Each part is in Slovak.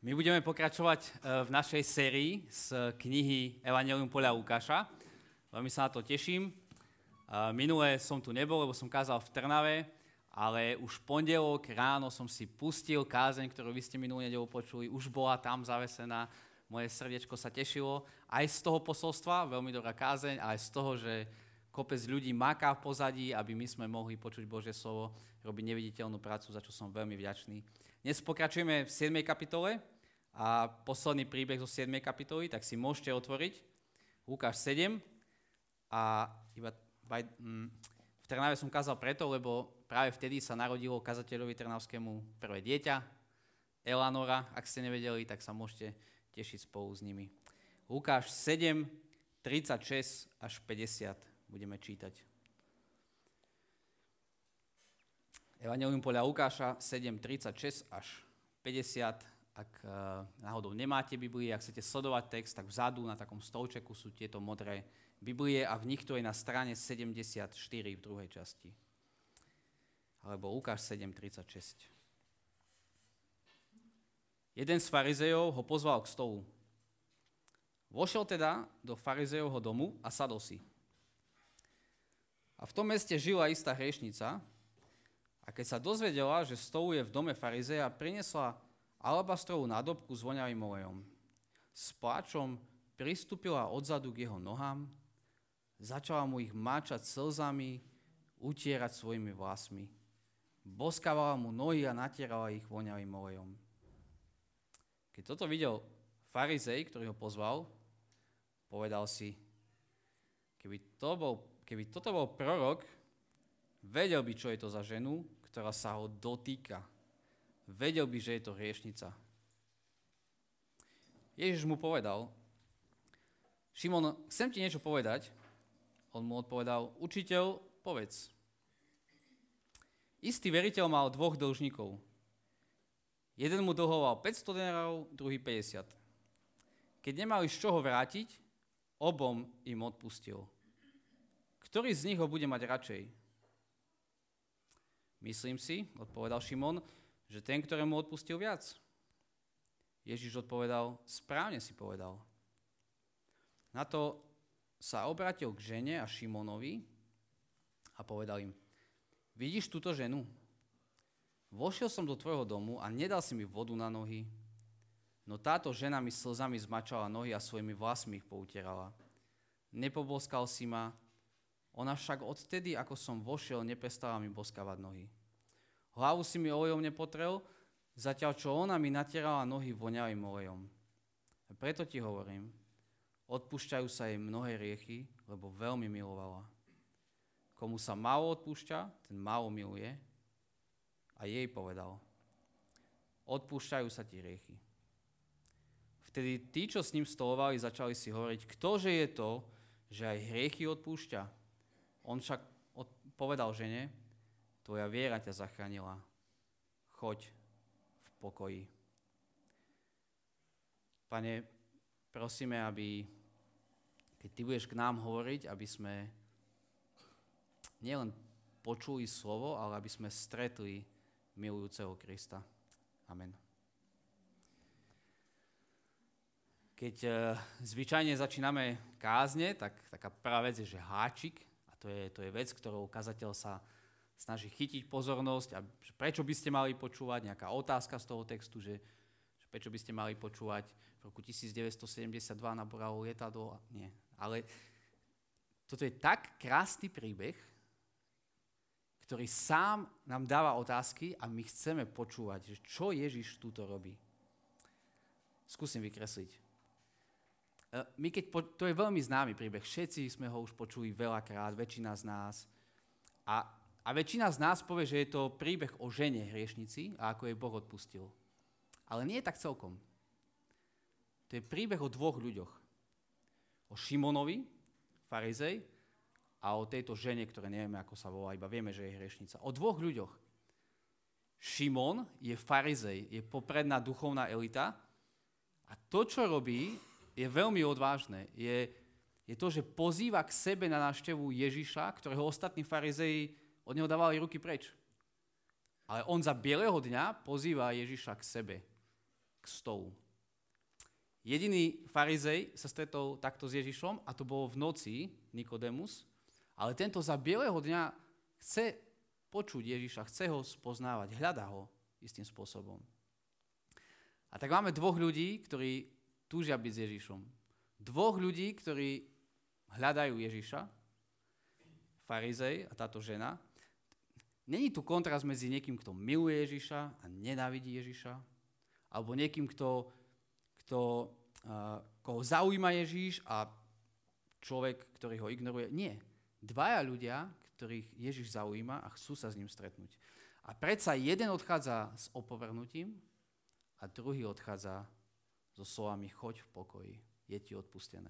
My budeme pokračovať v našej sérii z knihy Evangelium podľa Lukáša. Veľmi sa na to teším. Minulé som tu nebol, lebo som kázal v Trnave, ale už v pondelok ráno som si pustil kázeň, ktorú vy ste minulú nedeľu počuli. Už bola tam zavesená, moje srdiečko sa tešilo. Aj z toho posolstva, veľmi dobrá kázeň, aj z toho, že kopec ľudí maká v pozadí, aby my sme mohli počuť Božie slovo, robiť neviditeľnú prácu, za čo som veľmi vďačný. Dnes pokračujeme v 7. kapitole a posledný príbeh zo 7. kapitoly, tak si môžete otvoriť Lukáš 7 a v Trnave som kázal preto, lebo práve vtedy sa narodilo kazateľovi trnavskému prvé dieťa, Eleanora. Ak ste nevedeli, tak sa môžete tešiť spolu s nimi. Lukáš 7, 36 až 50 budeme čítať. Evangelium podľa Lukáša 7, 36 až 50. Ak náhodou nemáte Biblie, ak chcete sledovať text, tak vzadu na takom stolčeku sú tieto modré Biblie a v nich to je na strane 74 v druhej časti. Alebo Lukáš 7, 36. Jeden z farizejov ho pozval k stolu. Vošiel teda do farizejovho domu a sadol si. A v tom meste žila istá hriešnica a keď sa dozvedela, že stoluje v dome farizeja, priniesla alabastrovú nádobku s voňavým olejom. S pláčom pristúpila odzadu k jeho nohám, začala mu ich máčať slzami, utierať svojimi vlasmi. Boskávala mu nohy a natierala ich voňavým olejom. Keď toto videl farizej, ktorý ho pozval, povedal si, keby toto bol prorok, vedel by, čo je to za ženu, ktorá sa ho dotýka. Vedel by, že je to hriešnica. Ježiš mu povedal, Šimon, chcem ti niečo povedať. On mu odpovedal, učiteľ, povedz. Istý veriteľ mal dvoch dlžníkov. Jeden mu dlhoval 500 denárov, druhý 50. Keď nemali z čoho vrátiť, obom im odpustil. Ktorý z nich ho bude mať radšej? Myslím si, odpovedal Šimon, že ten, ktorému odpustil viac. Ježiš odpovedal, správne si povedal. Na to sa obrátil k žene a Šimonovi a povedal im, vidíš túto ženu? Vošiel som do tvojho domu a nedal si mi vodu na nohy, no táto žena mi slzami zmačala nohy a svojimi vlasmi ich poutierala. Nepoboskal si ma, ona však odtedy, ako som vošiel, neprestala mi boskávať nohy. Hlavu si mi olejom nepotrel, zatiaľ čo ona mi natierala nohy voňavým olejom. A preto ti hovorím, odpúšťajú sa jej mnohé hriechy, lebo veľmi milovala. Komu sa málo odpúšťa, ten málo miluje. A jej povedal, odpúšťajú sa ti hriechy. Vtedy tí, čo s ním stolovali, začali si hovoriť, ktože je to, že aj hriechy odpúšťa. On však povedal žene, tvoja viera ťa zachránila. Choď v pokoji. Pane, prosíme, aby, keď ty budeš k nám hovoriť, aby sme nielen počuli slovo, ale aby sme stretli milujúceho Krista. Amen. Keď zvyčajne začíname kázne, tak taká prvá vec je, že háčik, a to je vec, ktorou kazateľ sa snaží chytiť pozornosť a prečo by ste mali počúvať, nejaká otázka z toho textu, že prečo by ste mali počúvať v roku 1972 naboralo lietadlo. Nie. Ale toto je tak krásny príbeh, ktorý sám nám dáva otázky a my chceme počúvať, že čo Ježiš túto robí. Skúsim vykresliť. To je veľmi známy príbeh, všetci sme ho už počuli veľakrát, väčšina z nás. A väčšina z nás povie, že je to príbeh o žene hriešnici a ako jej Boh odpustil. Ale nie je tak celkom. To je príbeh o dvoch ľuďoch. O Šimonovi, farizej, a o tejto žene, ktoré nevieme, ako sa volá, iba vieme, že je hriešnica. O dvoch ľuďoch. Šimon je farizej, je popredná duchovná elita a to, čo robí, je veľmi odvážne. Je to, že pozýva k sebe na návštevu Ježiša, ktorého ostatní farizeji od neho dávali ruky preč. Ale on za bieleho dňa pozýva Ježiša k sebe. k stolu. Jediný farizej sa stretol takto s Ježišom a to bolo v noci, Nikodémus, ale tento za bieleho dňa chce počuť Ježiša, chce ho spoznávať, hľadá ho istým spôsobom. A tak máme dvoch ľudí, ktorí túžia byť s Ježišom. Dvoch ľudí, ktorí hľadajú Ježiša, farizej a táto žena. Není tu kontrast medzi niekým, kto miluje Ježiša a nenávidí Ježiša, alebo niekým, koho zaujíma Ježiš a človek, ktorý ho ignoruje. Nie. Dvaja ľudia, ktorých Ježiš zaujíma a chcú sa s ním stretnúť. A predsa jeden odchádza s opovrhnutím a druhý odchádza so slovami choď v pokoji, je ti odpustené.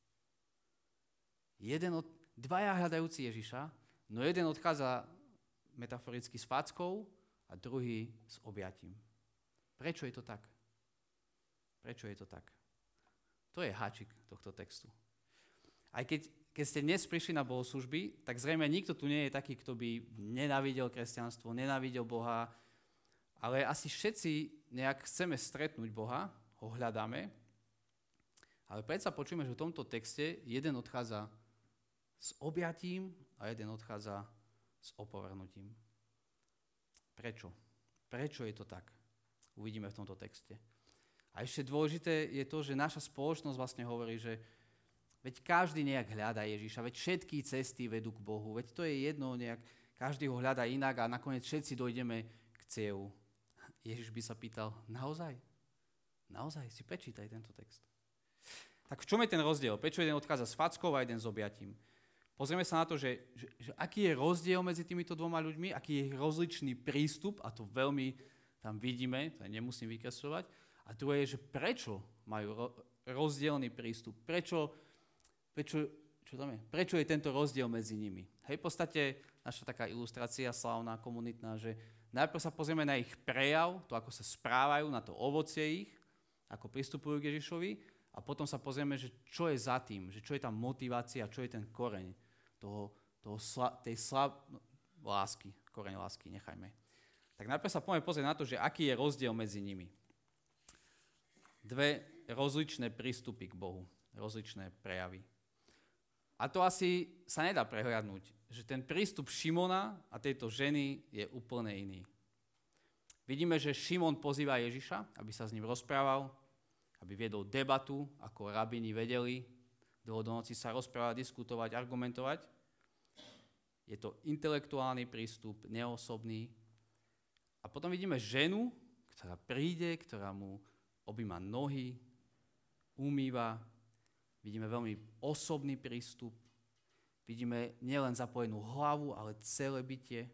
Dvaja hľadajúci Ježiša, no jeden odchádza metaforicky s fackou a druhý s objatím. Prečo je to tak? Prečo je to tak? To je háčik tohto textu. Aj keď ste dnes prišli na bohoslúžby, tak zrejme nikto tu nie je taký, kto by nenávidel kresťanstvo, nenávidel Boha, ale asi všetci nejak chceme stretnúť Boha, ho hľadáme, ale predsa počujeme, že v tomto texte jeden odchádza s objatím a jeden odchádza s opovrhnutím. Prečo? Prečo je to tak? Uvidíme v tomto texte. A ešte dôležité je to, že naša spoločnosť vlastne hovorí, že veď každý nejak hľadá Ježiša, veď všetky cesty vedú k Bohu, veď to je jedno, nejak každý ho hľadá inak a nakoniec všetci dojdeme k cieľu. Ježiš by sa pýtal, naozaj? Naozaj? Si prečítaj tento text. Tak v čom je ten rozdiel? Prečo jeden odchádza s fackou a jeden s objatím? Pozrieme sa na to, že aký je rozdiel medzi týmito dvoma ľuďmi, aký je rozličný prístup, a to veľmi tam vidíme, to nemusím vykresľovať. A druhé je, že prečo majú rozdielný prístup, prečo je tento rozdiel medzi nimi. Hej, v podstate naša taká ilustrácia slávna, komunitná, že najprv sa pozrieme na ich prejav, to ako sa správajú, na to ovocie ich, ako pristupujú k Ježišovi a potom sa pozrieme, že čo je za tým, že čo je tam motivácia, čo je ten koreň lásky, koreň lásky, nechajme. Tak najprv sa poďme pozrieť na to, že aký je rozdiel medzi nimi. Dve rozličné prístupy k Bohu, rozličné prejavy. A to asi sa nedá prehliadnúť, že ten prístup Šimona a tejto ženy je úplne iný. Vidíme, že Šimon pozýva Ježiša, aby sa s ním rozprával, aby viedol debatu, ako rabíni vedeli, dlho do noci sa rozprávať, diskutovať, argumentovať. Je to intelektuálny prístup, neosobný. A potom vidíme ženu, ktorá príde, ktorá mu objíma nohy, umýva. Vidíme veľmi osobný prístup. Vidíme nielen zapojenú hlavu, ale celé bytie.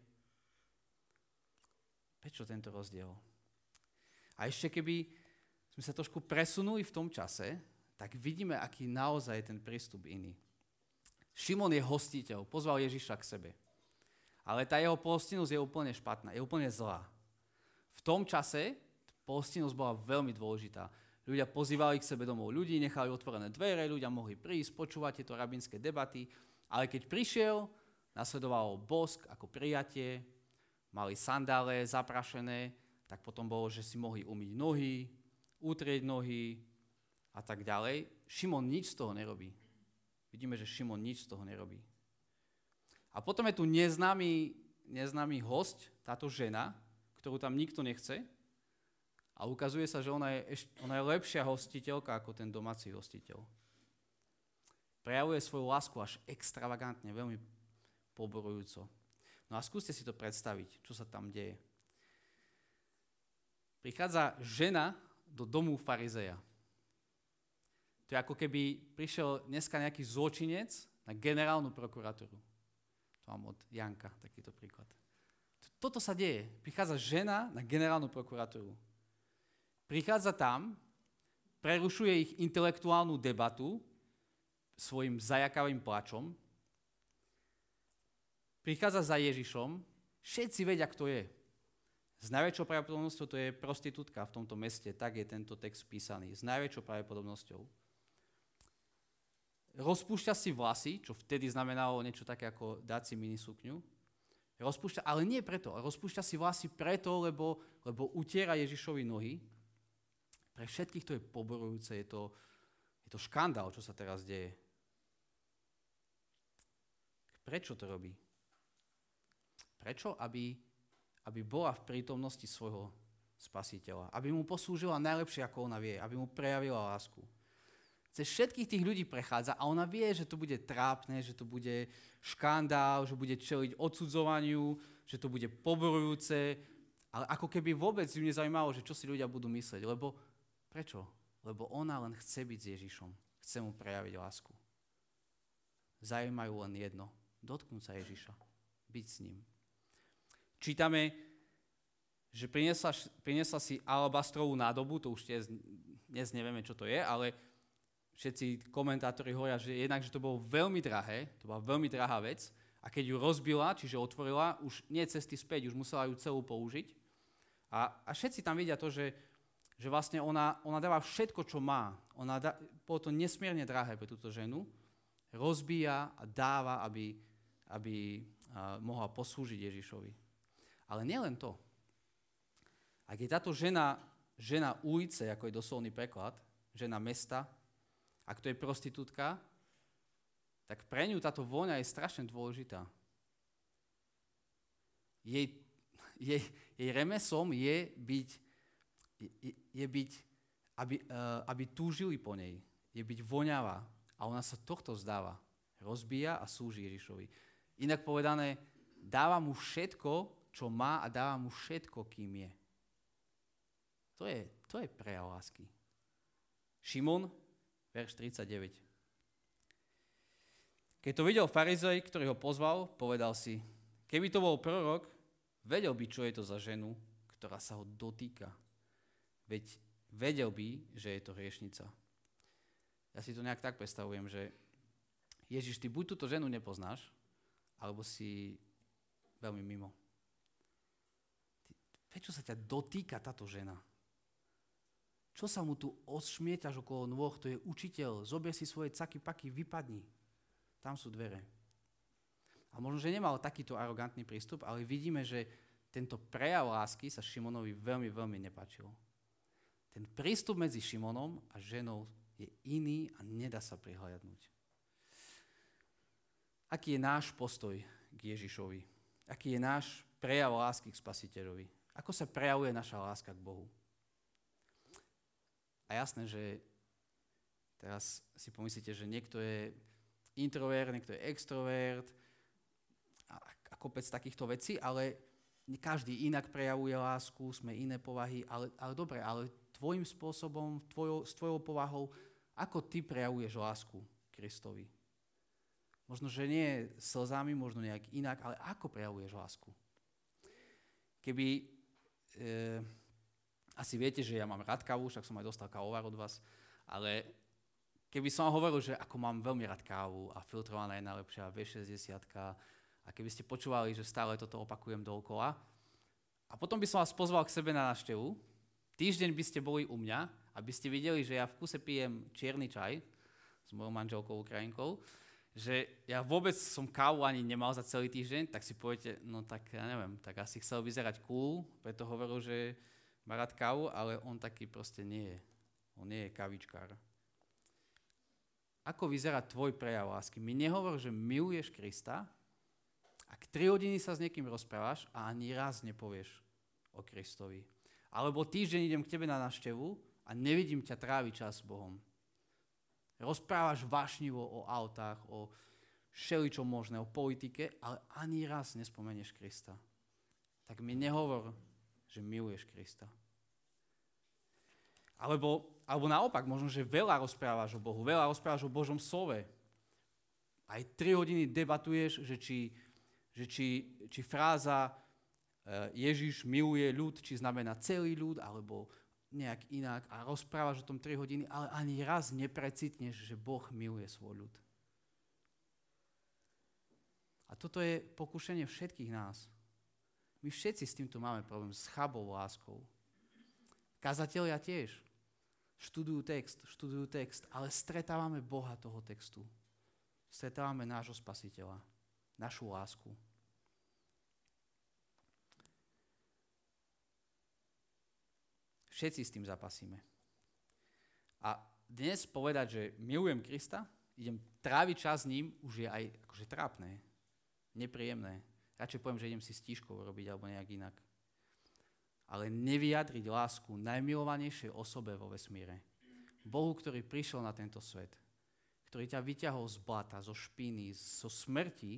Prečo tento rozdiel? A ešte keby sme sa trošku presunuli v tom čase, tak vidíme, aký naozaj je ten prístup iný. Šimon je hostiteľ, pozval Ježiša k sebe. Ale tá jeho pohostinnosť je úplne špatná, je úplne zlá. V tom čase pohostinnosť bola veľmi dôležitá. Ľudia pozývali k sebe domov ľudí, nechali otvorené dvere, ľudia mohli prísť, počúvať tieto rabínske debaty, ale keď prišiel, nasledovalo bosk ako prijatie, mali sandále zaprašené, tak potom bolo, že si mohli umyť nohy, utrieť nohy a tak ďalej. Šimon nič z toho nerobí. Vidíme, že Šimon nič z toho nerobí. A potom je tu neznámy hosť, táto žena, ktorú tam nikto nechce, a ukazuje sa, že ona je lepšia hostiteľka ako ten domáci hostiteľ. Prejavuje svoju lásku až extravagantne, veľmi poborujúco. No a skúste si to predstaviť, čo sa tam deje. Prichádza žena do domu farizeja. To je ako keby prišiel dneska nejaký zločinec na generálnu prokuratúru. To mám od Janka takýto príklad. Toto sa deje. Prichádza žena na generálnu prokuratúru. Prichádza tam, prerušuje ich intelektuálnu debatu svojim zajakavým plačom, prichádza za Ježišom, všetci vedia, kto je. S najväčšou pravdepodobnosťou to je prostitútka v tomto meste, tak je tento text písaný, s najväčšou pravdepodobnosťou. Rozpúšťa si vlasy, čo vtedy znamenalo niečo také ako dať si minisukňu. Rozpúšťa, ale nie preto, rozpúšťa si vlasy preto, lebo utiera Ježišovi nohy. Pre všetkých to je poborujúce, je to škandál, čo sa teraz deje. Prečo to robí? Prečo? Aby bola v prítomnosti svojho spasiteľa. Aby mu poslúžila najlepšie, ako ona vie. Aby mu prejavila lásku. Cez všetkých tých ľudí prechádza a ona vie, že to bude trápne, že to bude škandál, že bude čeliť odsudzovaniu, že to bude poborujúce, ale ako keby vôbec ju nezaujímalo, že čo si ľudia budú myslieť. Lebo prečo? Lebo ona len chce byť s Ježišom. Chce mu prejaviť lásku. Zaujímajú len jedno. Dotknúť sa Ježiša. Byť s ním. Čítame, že priniesla si alabastrovú nádobu, to už dnes nevieme, čo to je, ale všetci komentátori hovoria, že jednak, že to bolo veľmi drahé, to bola veľmi drahá vec a keď ju rozbila, čiže otvorila, už nie cesty späť, už musela ju celú použiť. A všetci tam vidia to, že vlastne ona dáva všetko, čo má. Bolo to nesmierne drahé pre túto ženu. Rozbíja a dáva, aby mohla poslúžiť Ježišovi. Ale nielen to. Ak je táto žena ulice, ako je doslovný preklad, žena mesta, ak to je prostitútka, tak pre ňu táto vôňa je strašne dôležitá. Jej remeslom je byť, aby túžili po nej. Je byť voňavá. A ona sa tohto vzdáva. Rozbíja a slúži Ježišovi. Inak povedané, dáva mu všetko, čo má a dáva mu všetko, kým je. To je prejav lásky. Šimon, verš 39. Keď to videl farizej, ktorý ho pozval, povedal si, keby to bol prorok, vedel by, čo je to za ženu, ktorá sa ho dotýka. Veď vedel by, že je to hriešnica. Ja si to nejak tak predstavujem, že Ježiš, ty buď túto ženu nepoznáš, alebo si veľmi mimo. Prečo sa ťa dotýka táto žena? Čo sa mu tu odšmietaš okolo nôh? To je učiteľ. Zober si svoje caky-paky, vypadni. Tam sú dvere. A možno, že nemal takýto arogantný prístup, ale vidíme, že tento prejav lásky sa Šimonovi veľmi, veľmi nepáčil. Ten prístup medzi Šimonom a ženou je iný a nedá sa prihliadnúť. Aký je náš postoj k Ježišovi? Aký je náš prejav lásky k Spasiteľovi? Ako sa prejavuje naša láska k Bohu? A jasné, že teraz si pomyslíte, že niekto je introvert, niekto je extrovert a kopec takýchto vecí, ale každý inak prejavuje lásku, sme iné povahy, ale dobre, ale tvojim spôsobom, s tvojou povahou, ako ty prejavuješ lásku Kristovi? Možno, že nie slzami, možno nejak inak, ale ako prejavuješ lásku? Keby... Asi viete, že ja mám rád kávu, však som aj dostal kávovar od vás, ale keby som vám hovoril, že ako mám veľmi rád kávu a filtrovaná je najlepšia, V60 a keby ste počúvali, že stále toto opakujem dookola a potom by som vás pozval k sebe na návštevu, týždeň by ste boli u mňa, aby ste videli, že ja v kuse pijem čierny čaj s mojou manželkou Ukrajinkou, že ja vôbec som kávu ani nemal za celý týždeň, tak si poviete, no tak ja neviem, tak asi chcel vyzerať cool, preto hovoril, že má rád kávu, ale on taký proste nie je. On nie je kavičkár. Ako vyzerá tvoj prejav lásky? Mi nehovor, že miluješ Krista, ak 3 hodiny sa s niekým rozprávaš a ani raz nepovieš o Kristovi. Alebo týždeň idem k tebe na návštevu a nevidím ťa tráviť čas s Bohom. Rozprávaš vášnivo o autách, o všeličom možné, o politike, ale ani raz nespomenieš Krista. Tak mi nehovor, že miluješ Krista. Alebo naopak, možno, že veľa rozprávaš o Bohu, veľa rozprávaš o Božom slove. Aj 3 hodiny debatuješ, že či fráza Ježiš miluje ľud, či znamená celý ľud, alebo nejak inak. A rozprávaš o tom 3 hodiny, ale ani raz neprecitneš, že Boh miluje svoj ľud. A toto je pokušenie všetkých nás. My všetci s týmto máme problém, s chabou láskou. Kazatelia tiež. Študujú text, ale stretávame Boha toho textu. Stretávame nášho Spasiteľa, našu lásku. Všetci s tým zapasíme. dnes povedať, že milujem Krista, idem tráviť čas s ním, už je aj akože trápne, nepríjemné. Radšej poviem, že idem si stížkou robiť alebo nejak inak. Ale nevyjadriť lásku najmilovanejšej osobe vo vesmíre. Bohu, ktorý prišiel na tento svet, ktorý ťa vyťahol z blata, zo špiny, zo smrti,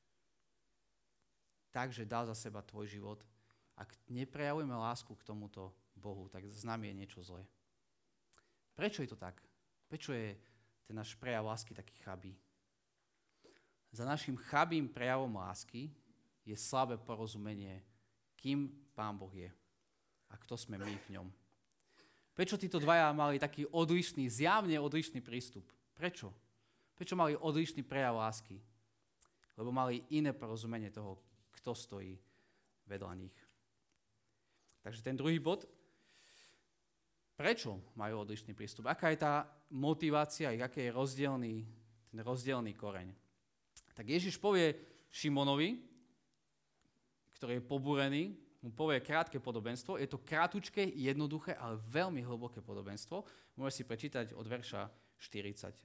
takže dal za seba tvoj život. Ak neprejavujeme lásku k tomuto Bohu, tak s nami je niečo zlé. Prečo je to tak? Prečo je ten náš prejav lásky taký chabý? Za našim chabým prejavom lásky je slabé porozumenie, kým Pán Boh je a kto sme my v ňom. Prečo títo dvaja mali taký odlišný, zjavne odlišný prístup? Prečo? Prečo mali odlišný prejav lásky? Lebo mali iné porozumenie toho, kto stojí vedľa nich. Takže ten druhý bod. Prečo majú odlišný prístup? Aká je tá motivácia, aký je ten rozdielný koreň? Tak Ježiš povie Šimonovi, ktorý je pobúrený, mu povie krátke podobenstvo. Je to krátučké, jednoduché, ale veľmi hlboké podobenstvo. Môžeš si prečítať od verša 7:40.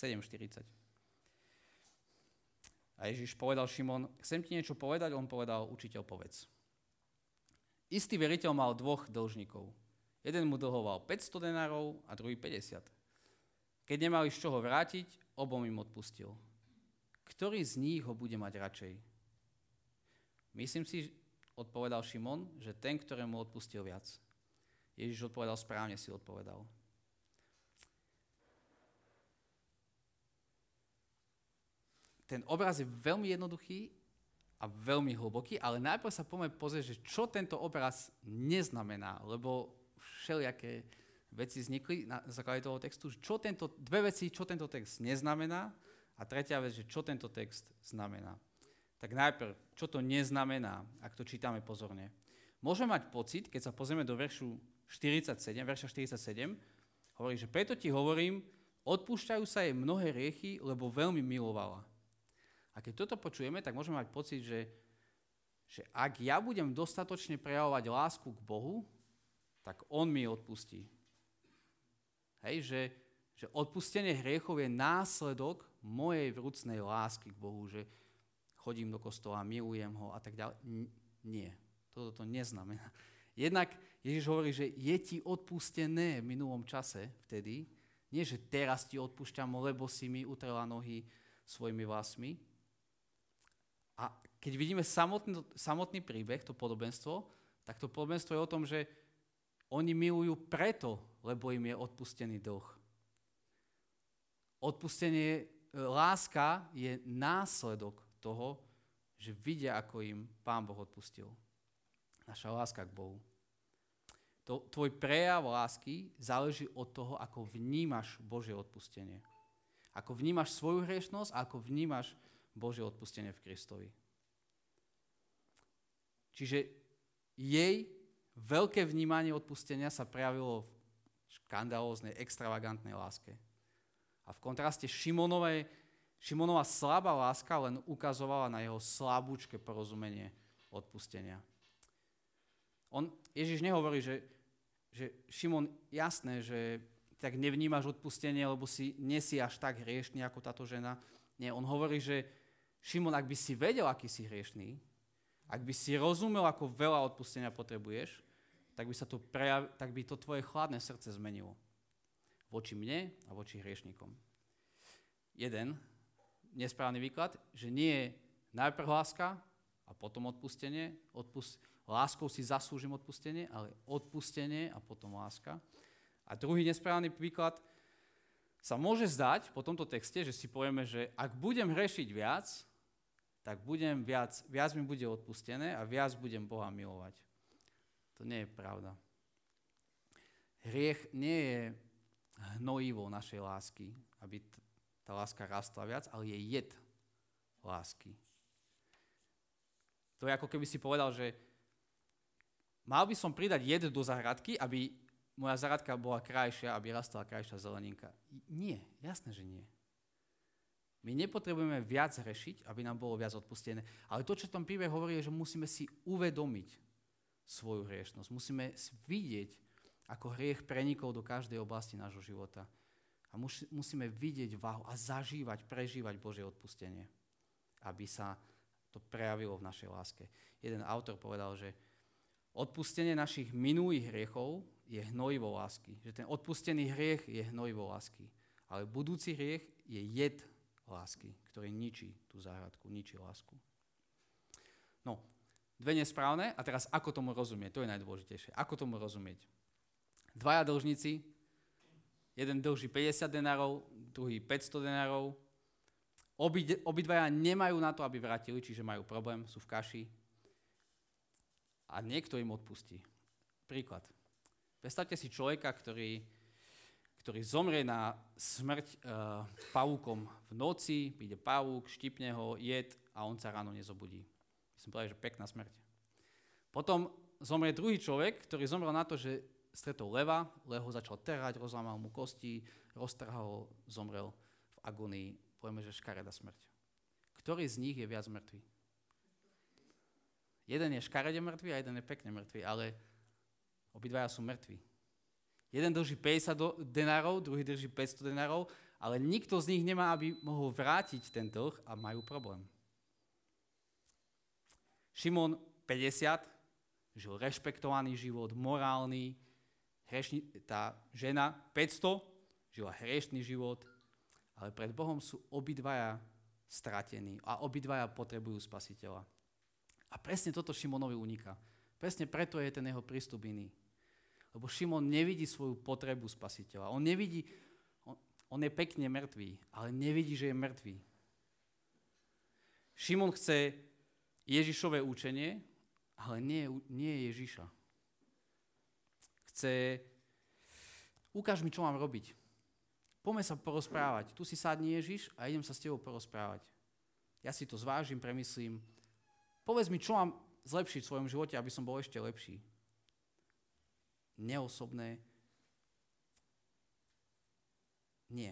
A Ježiš povedal Šimon, chcem ti niečo povedať? On povedal, učiteľ, povedz. Istý veriteľ mal dvoch dlžníkov. Jeden mu dlhoval 500 denárov a druhý 50. Keď nemali z čoho vrátiť, obom im odpustil. Ktorý z nich ho bude mať radšej? Myslím si, odpovedal Šimon, že ten, ktorému odpustil viac. Ježiš odpovedal, správne si odpovedal. Ten obraz je veľmi jednoduchý a veľmi hlboký, ale najprv sa poďme pozrieť, že čo tento obraz neznamená, lebo všelijaké veci vznikli na základe toho textu. Dve veci, čo tento text neznamená a tretia vec, že čo tento text znamená. Tak najprv, čo to neznamená, ak to čítame pozorne. Môžeme mať pocit, keď sa pozrieme do verša 47, hovorí, že preto ti hovorím, odpúšťajú sa jej mnohé hriechy, lebo veľmi milovala. A keď toto počujeme, tak môžeme mať pocit, že ak ja budem dostatočne prejavovať lásku k Bohu, tak on mi odpustí. Hej, že odpustenie hriechov je následok mojej vrúcnej lásky k Bohu, že chodím do kostola, milujem ho a tak ďalej. Nie, toto to neznamená. Jednak Ježiš hovorí, že je ti odpustené v minulom čase vtedy, nie, že teraz ti odpúšťam, lebo si mi utrela nohy svojimi vlasmi. A keď vidíme samotný príbeh, to podobenstvo, tak to podobenstvo je o tom, že oni milujú preto, lebo im je odpustený dlh. Odpustenie, láska je následok toho, že vidia, ako im Pán Boh odpustil. Naša láska k Bohu. Tvoj prejav lásky záleží od toho, ako vnímaš Božie odpustenie. Ako vnímaš svoju hriešnosť a ako vnímaš Božie odpustenie v Kristovi. Čiže jej veľké vnímanie odpustenia sa prejavilo v škandalóznej, extravagantnej láske. A v kontraste Šimonova slabá láska len ukazovala na jeho slabúčke porozumenie odpustenia. Ježiš nehovorí, že Šimon, jasné, že tak nevnímaš odpustenie, lebo nie si až tak hriešný ako táto žena. Nie, on hovorí, že Šimon, ak by si vedel, aký si hriešný, ak by si rozumel, ako veľa odpustenia potrebuješ, tak by to tvoje chladné srdce zmenilo. Voči mne a voči hriešnikom. Jeden nesprávny výklad, že nie je najprv láska a potom odpustenie. Láskou si zaslúžim odpustenie, ale odpustenie a potom láska. A druhý nesprávny výklad sa môže zdať po tomto texte, že si povieme, že ak budem hrešiť viac, tak viac mi bude odpustené a viac budem Boha milovať. To nie je pravda. Hriech nie je hnojivou našej lásky, aby tá láska rastla viac, ale je jed lásky. To je ako keby si povedal, že mal by som pridať jed do záhradky, aby moja záhradka bola krajšia, aby rastla krajšia zeleninka. Nie, jasné, že nie. My nepotrebujeme viac hrešiť, aby nám bolo viac odpustené. Ale to, čo v tom príbeh hovorí, je, že musíme si uvedomiť svoju hriešnosť. Musíme vidieť, ako hriech prenikol do každej oblasti nášho života. A musíme vidieť váhu a zažívať, prežívať Božie odpustenie, aby sa to prejavilo v našej láske. Jeden autor povedal, že odpustenie našich minulých hriechov je hnojivou lásky. Že ten odpustený hriech je hnojivou lásky. Ale budúci hriech je jed lásky, ktorý ničí tú záhradku, ničí lásku. No, dve nesprávne a teraz ako tomu rozumieť, to je najdôležitejšie. Ako tomu rozumieť? Dvaja dlžníci, jeden dlží 50 denárov, druhý 500 denárov. Obidvaja nemajú na to, aby vrátili, čiže majú problém, sú v kaši. A niekto im odpustí. Príklad. Predstavte si človeka, ktorý zomrie na smrť pavúkom v noci, príde pavúk, štipne ho, jed a on sa ráno nezobudí. Som povedal, že pekná smrť. Potom zomrie druhý človek, ktorý zomrel na to, že stretol leva, lev ho začal terať, rozlámal mu kosti, roztrhal ho, zomrel v agónii. Povieme, že škareda smrť. Ktorý z nich je viac mŕtvý? Jeden je škarede mŕtvý a jeden je pekne mŕtvý, ale obidvaja sú mŕtvi. Jeden drží 50 denárov, druhý drží 500 denárov, ale nikto z nich nemá, aby mohol vrátiť ten dlh a majú problém. Šimon 50 žil rešpektovaný život, morálny, tá žena 500 žila hriešný život, ale pred Bohom sú obidvaja stratení a obidvaja potrebujú spasiteľa. A presne toto Šimonovi uniká. Presne preto je ten jeho prístup iný. Lebo Šimon nevidí svoju potrebu spasiteľa. On je pekne mŕtvý, ale nevidí, že je mŕtvý. Šimon chce Ježišové učenie, ale nie Ježiša. Ukáž mi, čo mám robiť. Poďme sa porozprávať. Tu si sadni Ježiš a idem sa s tebou porozprávať. Ja si to zvážim, premyslím. Povedz mi, čo mám zlepšiť v svojom živote, aby som bol ešte lepší. Neosobné. Nie.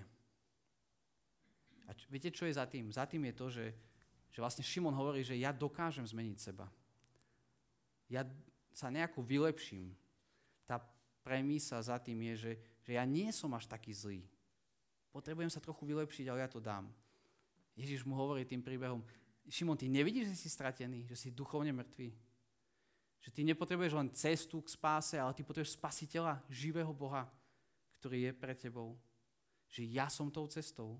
A viete, čo je za tým? Za tým je to, že vlastne Šimon hovorí, že ja dokážem zmeniť seba. Ja sa nejako vylepším. Tá premisa za tým je, že ja nie som až taký zlý. Potrebujem sa trochu vylepšiť, ale ja to dám. Ježiš mu hovorí tým príbehom, Šimon, ty nevidíš, že si stratený, že si duchovne mŕtvý? Že ty nepotrebuješ len cestu k spáse, ale ty potrebuješ spasiteľa, živého Boha, ktorý je pre tebou. Že ja som tou cestou.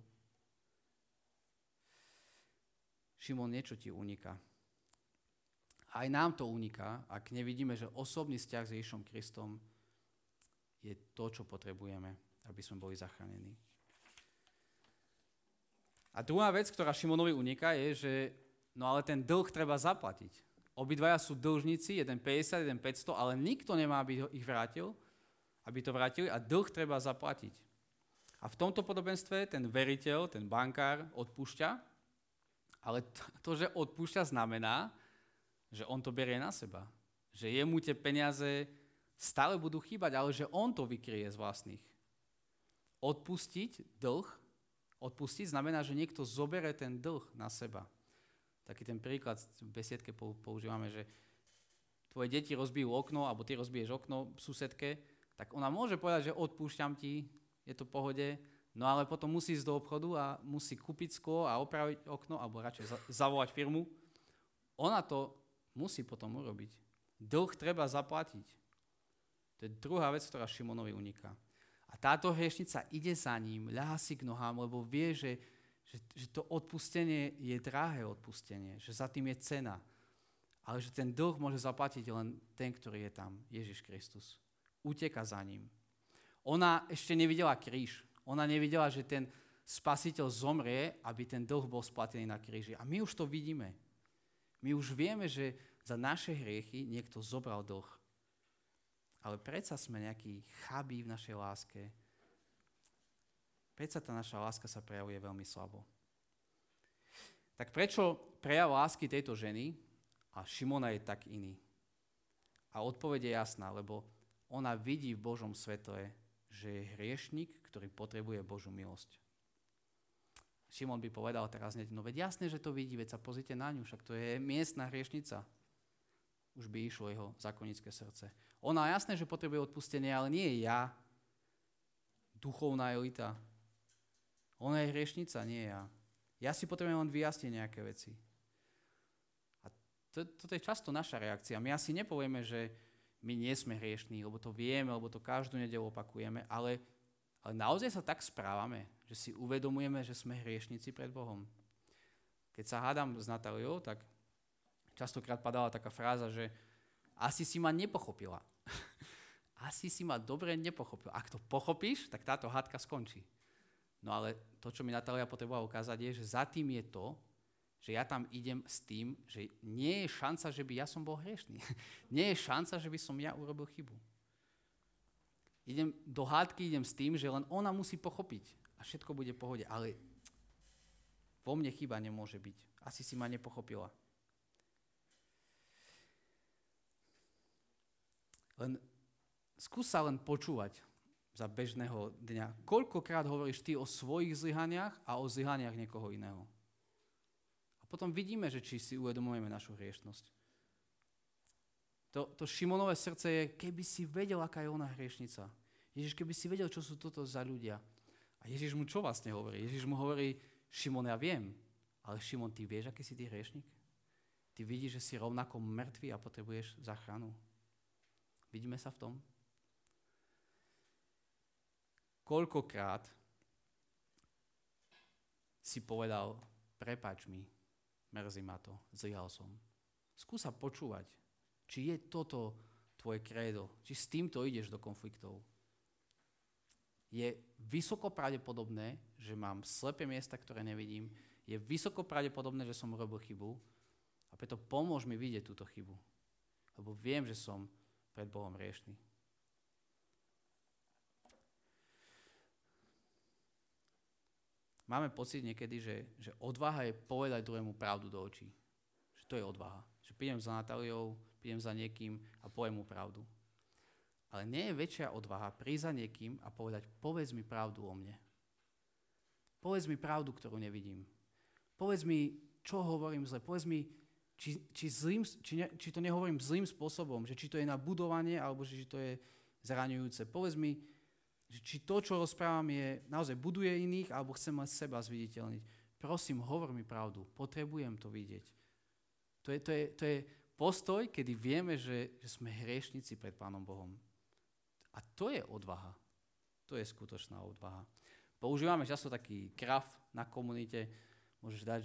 Šimon, niečo ti uniká. Aj nám to uniká, ak nevidíme, že osobný vzťah s Ježišom Kristom je to, čo potrebujeme, aby sme boli zachránení. A druhá vec, ktorá Šimonovi uniká, je, že no ale ten dlh treba zaplatiť. Obidvaja sú dlžníci, jeden 50, jeden 500, ale nikto nemá, aby ich vrátil, aby to vrátili a dlh treba zaplatiť. A v tomto podobenstve ten veriteľ, ten bankár odpúšťa, ale to, že odpúšťa, znamená, že on to berie na seba. Že jemu tie peniaze stále budú chýbať, ale že on to vykryje z vlastných. Odpustiť znamená, že niekto zobere ten dlh na seba. Taký ten príklad v besiedke používame, že tvoje deti rozbijú okno, alebo ty rozbiješ okno v susedke, tak ona môže povedať, že odpúšťam ti, je to v pohode, no ale potom musí ísť do obchodu a musí kúpiť sklo a opraviť okno, alebo radšej zavolať firmu. Ona to musí potom urobiť. Dlh treba zaplatiť. To je druhá vec, ktorá Šimonovi uniká. A táto hriešnica ide za ním, ľahá si k nohám, lebo vie, že to odpustenie je drahé odpustenie, že za tým je cena. Ale že ten dlh môže zaplatiť len ten, ktorý je tam, Ježiš Kristus. Uteka za ním. Ona ešte nevidela kríž. Ona nevidela, že ten spasiteľ zomrie, aby ten dlh bol splatený na kríži. A my už to vidíme. My už vieme, že za naše hriechy niekto zobral dlh. Ale predsa sme nejakí chabí v našej láske. Predsa tá naša láska sa prejavuje veľmi slabo. Tak prečo prejav lásky tejto ženy a Šimona je tak iný? A odpoveď je jasná, lebo ona vidí v Božom svetle, že je hriešnik, ktorý potrebuje Božiu milosť. Šimon by povedal teraz, no veď jasné, že to vidí, veď sa pozrite na ňu, však to je miestna hriešnica. Už by išlo jeho zákonnícke srdce. Ona jasné, že potrebuje odpustenie, ale nie ja, duchovná elita. Ona je hriešnica, nie ja. Ja si potrebujem len vyjasniť nejaké veci. A toto je často naša reakcia. My asi nepovieme, že my nie sme hriešní, lebo to vieme, lebo to každú nedeľu opakujeme, ale naozaj sa tak správame, že si uvedomujeme, že sme hriešnici pred Bohom. Keď sa hádam s Natáliou, tak častokrát padala taká fráza, že asi si ma nepochopila. Asi si ma dobre nepochopila. Ak to pochopíš, tak táto hádka skončí. No ale to, čo mi Natália potrebovala ukázať, je, že za tým je to, že ja tam idem s tým, že nie je šanca, že by ja som bol hriešný. Nie je šanca, že by som ja urobil chybu. Idem do hádky, idem s tým, že len ona musí pochopiť a všetko bude v pohode, ale vo mne chyba nemôže byť. Asi si ma nepochopila. Skús sa len počúvať za bežného dňa. Koľkokrát hovoríš ty o svojich zlyhaniach a o zlyhaniach niekoho iného. A potom vidíme, že či si uvedomujeme našu hriešnosť. To Šimonové srdce je, keby si vedel, aká je ona hriešnica. Ježiš, keby si vedel, čo sú toto za ľudia. A Ježiš mu čo vlastne hovorí? Ježiš mu hovorí, Šimon, ja viem, ale Šimon, ty vieš, aký si ty hriešnik? Ty vidíš, že si rovnako mŕtvý a potrebuješ záchranu. Vidíme sa v tom? Koľkokrát si povedal, prepáč mi, mrzí ma to, zlyhal som. Skús sa počúvať, či je toto tvoje krédo, či s týmto ideš do konfliktov. Je vysoko pravdepodobné, že mám slepé miesta, ktoré nevidím. Je vysoko pravdepodobné, že som urobil chybu a preto pomôž mi vidieť túto chybu. Lebo viem, že som pred Bohom hriešný. Máme pocit niekedy, že odvaha je povedať druhému pravdu do očí. Že to je odvaha. Že prídem za Natáliou, prídem za niekým a poviem mu pravdu. Ale nie je väčšia odvaha prísť za niekým a povedať, povedz mi pravdu o mne. Povedz mi pravdu, ktorú nevidím. Povedz mi, čo hovorím zle. Povedz mi, či to nehovorím zlým spôsobom, že či to je na budovanie, alebo či to je zraňujúce. Povedz mi, že či to, čo rozprávam, naozaj buduje iných, alebo chcem len seba zviditeľniť. Prosím, hovor mi pravdu. Potrebujem to vidieť. To je postoj, kedy vieme, že sme hriešnici pred Pánom Bohom. A to je odvaha. To je skutočná odvaha. Používame často taký graf na komunite. Môžeš dať,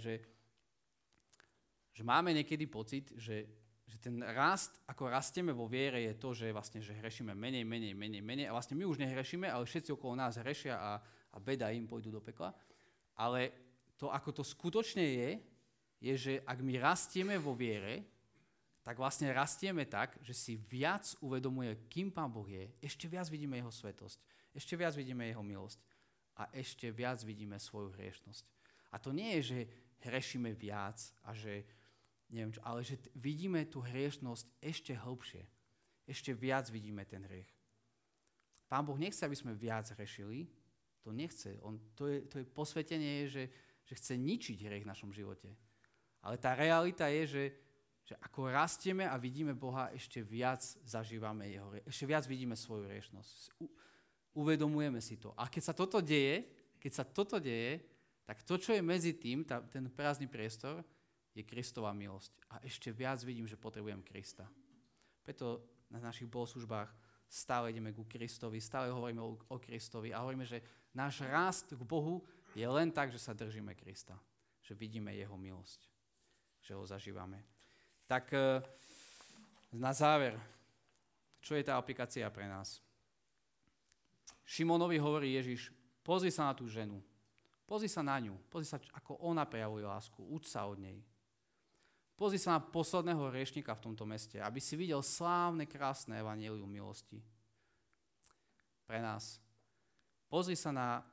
že máme niekedy pocit, že ten rast, ako rastieme vo viere, je to, že vlastne že hrešíme menej a vlastne my už nehrešíme, ale všetci okolo nás hrešia a beda im pôjdu do pekla. Ale to, ako to skutočne je, že ak my rastieme vo viere, tak vlastne rastieme tak, že si viac uvedomuje, kým Pán Boh je, ešte viac vidíme jeho svetosť, ešte viac vidíme jeho milosť a ešte viac vidíme svoju hriešnosť. A to nie je, že hrešíme viac a že neviem čo, ale že vidíme tú hriešnosť ešte hlbšie. Ešte viac vidíme ten hriech. Pán Boh nechce, aby sme viac hrešili. To nechce. To je posvetenie, že chce ničiť hriech v našom živote. Ale tá realita je, že ako rastieme a vidíme Boha, ešte viac zažívame jeho hriech. Ešte viac vidíme svoju hriešnosť. Uvedomujeme si to. A keď sa toto deje, tak to, čo je medzi tým, ten prázdny priestor, je Kristova milosť. A ešte viac vidím, že potrebujem Krista. Preto na našich bohoslužbách stále ideme ku Kristovi, stále hovoríme o Kristovi a hovoríme, že náš rast k Bohu je len tak, že sa držíme Krista. Že vidíme jeho milosť. Že ho zažívame. Tak na záver, čo je tá aplikácia pre nás? Šimonovi hovorí Ježiš, pozri sa na tú ženu. Pozri sa na ňu. Pozri sa, ako ona prejavuje lásku. Uč sa od nej. Pozri sa na posledného hriešnika v tomto meste, aby si videl slávne, krásne evanjelium milosti. Pre nás. Pozri sa na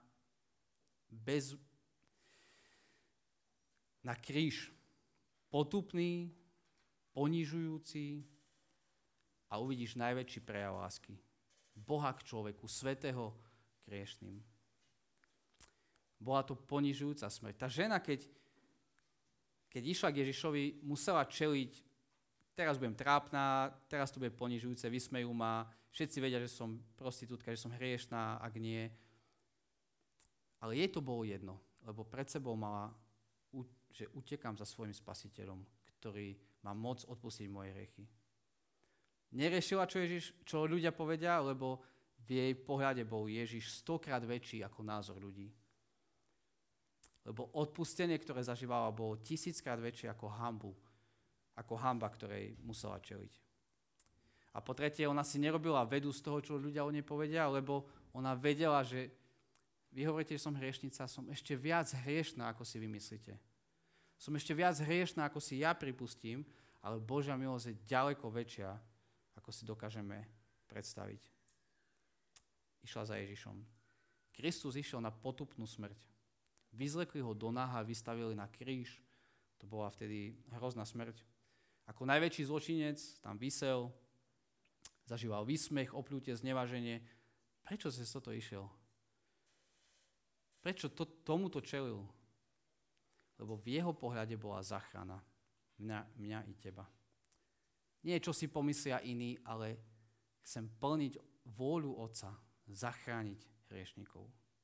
kríž. Potupný, ponižujúci a uvidíš najväčší prejav lásky. Boha k človeku, svätého k hriešným. Bola to ponižujúca smrť. Tá žena, keď išla k Ježišovi, musela čeliť, teraz budem trápna, teraz to bude ponižujúce, vysmejú ma, všetci vedia, že som prostitútka, že som hriešná, ak nie. Ale jej to bolo jedno, lebo pred sebou mala, že utekám za svojim spasiteľom, ktorý má moc odpustiť moje hriechy. Neriešila, čo ľudia povedia, lebo v jej pohľade bol Ježiš 100-krát väčší ako názor ľudí. Lebo odpustenie, ktoré zažívala, bolo 1000-krát väčšie ako hanba, ktorej musela čeliť. A po tretie, ona si nerobila vedu z toho, čo ľudia o nej povedia, lebo ona vedela, že vy hovoríte, že som hriešnica, som ešte viac hriešná, ako si vymyslíte. Som ešte viac hriešná, ako si ja pripustím, ale Božia milosť je ďaleko väčšia, ako si dokážeme predstaviť. Išla za Ježišom. Kristus išiel na potupnú smrť. Vyzlekli ho do náha, vystavili na kríž. To bola vtedy hrozná smrť. Ako najväčší zločinec tam visel, zažíval výsmech, opľutie, zneváženie. Prečo si toto išiel? Prečo tomuto čelil? Lebo v jeho pohľade bola záchrana. Mňa i teba. Nie čo si pomyslia iní, ale chcem plniť vôľu Otca, zachrániť hriešnikov.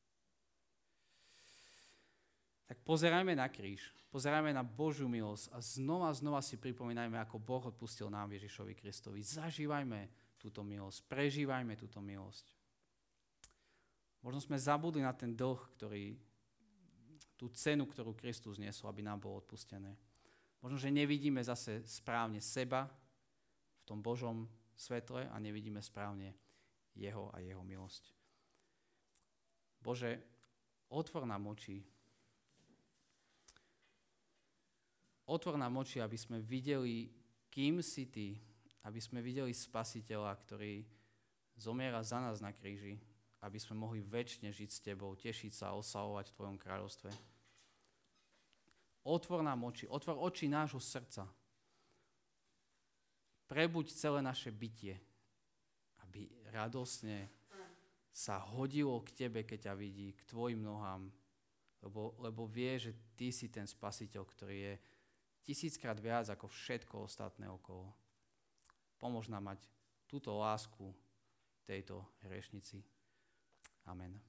Tak pozerajme na kríž, pozerajme na Božiu milosť a znova si pripomínajme, ako Boh odpustil nám Ježišovi Kristovi. Zažívajme túto milosť, prežívajme túto milosť. Možno sme zabudli na ten dlh, tú cenu, ktorú Kristus niesol, aby nám bolo odpustené. Možno, že nevidíme zase správne seba v tom Božom svetle a nevidíme správne jeho a jeho milosť. Bože, otvor nám oči. Otvor nám oči, aby sme videli, kým si Ty, aby sme videli Spasiteľa, ktorý zomiera za nás na kríži, aby sme mohli večne žiť s Tebou, tešiť sa a oslavovať v Tvojom kráľovstve. Otvor nám oči, otvor oči nášho srdca. Prebuď celé naše bytie, aby radosne sa hodilo k Tebe, keď ťa vidí, k Tvojim nohám, lebo vie, že Ty si ten Spasiteľ, ktorý je 1000-krát viac ako všetko ostatné okolo. Pomôž nám mať túto lásku tejto hriešnici. Amen.